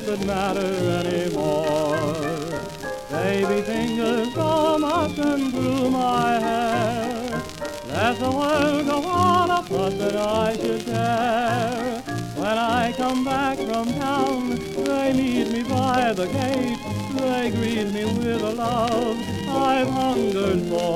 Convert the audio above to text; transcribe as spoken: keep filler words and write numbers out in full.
that matter anymore. Baby fingers comb up and through my hair. Let the world go on a fuss that I should care. When I come back from town, they meet me by the gate. They greet me with a love I've hungered for.